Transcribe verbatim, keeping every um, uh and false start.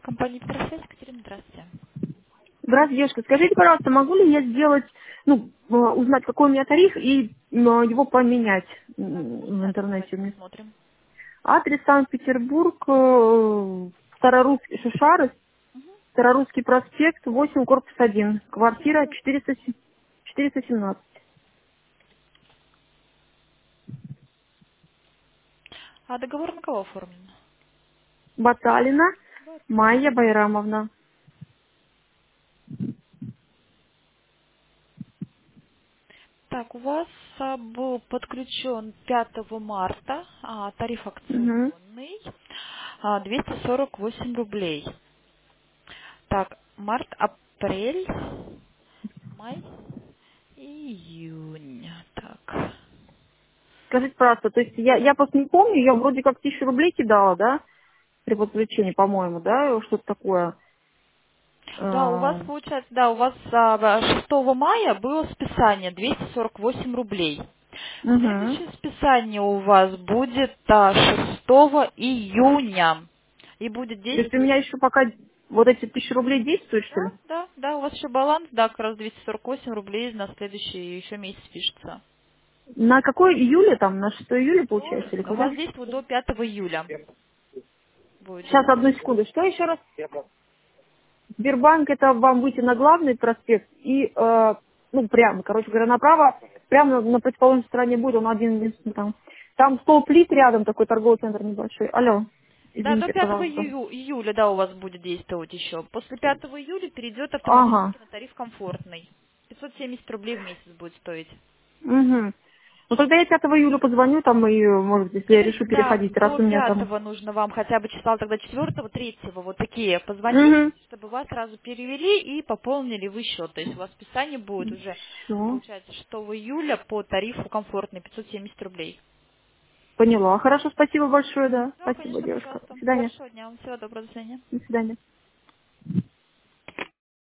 Компания «Петросвязь», Екатерина, здравствуйте. Здравствуйте, девушка. Скажите, пожалуйста, могу ли я сделать, ну, э, узнать, какой у меня тариф и м, его поменять Так, м, можете в адрес интернете? давайте У меня посмотрим. адрес Санкт-Петербург, э, Старорусский, Шишары, Старорусский проспект, восемь, корпус один, квартира четыреста се- четыреста семнадцать. А договор на кого оформлен? Баталина Майя Баталина. Байрамовна. Так, у вас а, был подключен пятого марта а, тариф Угу. акционный а, двести сорок восемь рублей. Так, март, апрель, май, июнь. Так. Скажите, пожалуйста, то есть я, я просто не помню, я вроде как тысячу рублей кидала, да, при подключении, по-моему, да, что-то такое. Да, у вас Э, получается, да, у вас а, шестого мая было списание двести сорок восемь рублей. Угу. Следующее списание у вас будет а, шестого июня. И будет То есть у действовать... меня еще пока вот эти тысячи рублей действуют, что ли? Да, да, да, у вас еще баланс, да, как раз двести сорок восемь рублей на следующий еще месяц пишется. На какое июля там? На шестое июля До- получается или у вас когда? действует до пятого июля. Будет Сейчас, действовать. одну секунду. Что еще раз? Сбербанк это вам выйти на главный проспект и, э, ну, прямо, короче говоря, направо, прямо на, на противоположной стороне будет, он один единственный там. Там стол плит рядом, такой торговый центр небольшой. Алло, Да, до извините, пятого пожалуйста. ию- июля, да, у вас будет действовать еще. После пятого июля перейдет Ага. автоматически на тариф комфортный. пятьсот семьдесят рублей в месяц будет стоить. Угу. Ну тогда я пятого июля позвоню там и, может, если я Или, решу да, переходить, раз до у меня там. пятого нужно вам хотя бы числа тогда четвертого, третьего, вот такие позвонить, Угу. чтобы вас сразу перевели и пополнили вы счет. То есть у вас списание будет уже, Все. получается, шестого июля по тарифу комфортный пятьсот семьдесят рублей. Поняла. Хорошо, спасибо большое, да. Да, Спасибо, конечно, девушка. До пожалуйста. свидания. Хорошего дня вам. Всего доброго. До свидания. До свидания.